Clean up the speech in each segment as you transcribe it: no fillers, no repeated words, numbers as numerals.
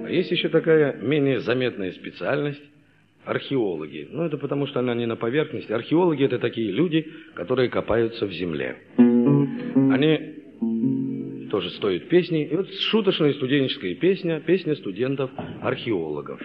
Есть еще такая менее заметная специальность – археологи. Ну, это потому, что она не на поверхности. Археологи – это такие люди, которые копаются в земле. Они тоже стоят песни. И вот шуточная студенческая песня, песня студентов-археологов.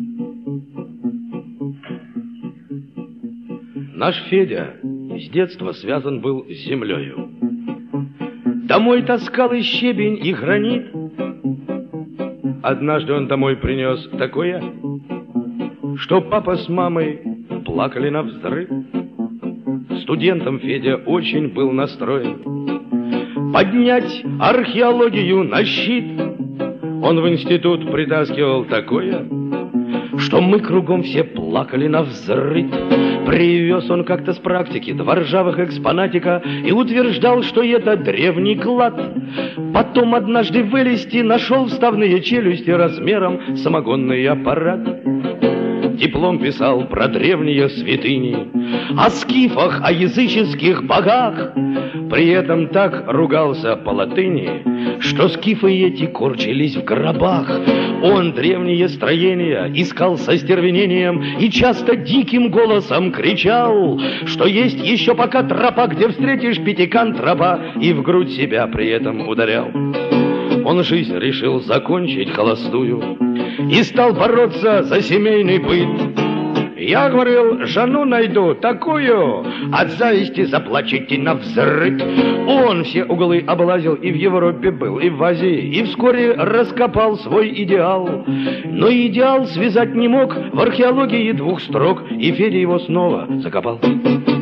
Наш Федя с детства связан был с землею. Домой таскал и щебень, и гранит. Однажды он домой принес такое, что папа с мамой плакали навзрыд. Студентом Федя очень был настроен поднять археологию на щит. Он в институт притаскивал такое, что мы кругом все плакали навзрыд. Привез он как-то с практики два ржавых экспонатика и утверждал, что это древний клад. Потом однажды вылезти нашел вставные челюсти размером самогонный аппарат. Диплом писал про древние святыни, о скифах, о языческих богах. При этом так ругался по латыни, что скифы эти корчились в гробах. Он древние строения искал со стервенением и часто диким голосом кричал, что есть еще пока тропа, где встретишь пятикантропа, и в грудь себя при этом ударял. Он жизнь решил закончить холостую и стал бороться за семейный быт. Я говорил, жену найду такую, от зависти заплачете навзрыд. Он все углы облазил, и в Европе был, и в Азии, и вскоре раскопал свой идеал. Но идеал связать не мог в археологии двух строк, и Федя его снова закопал.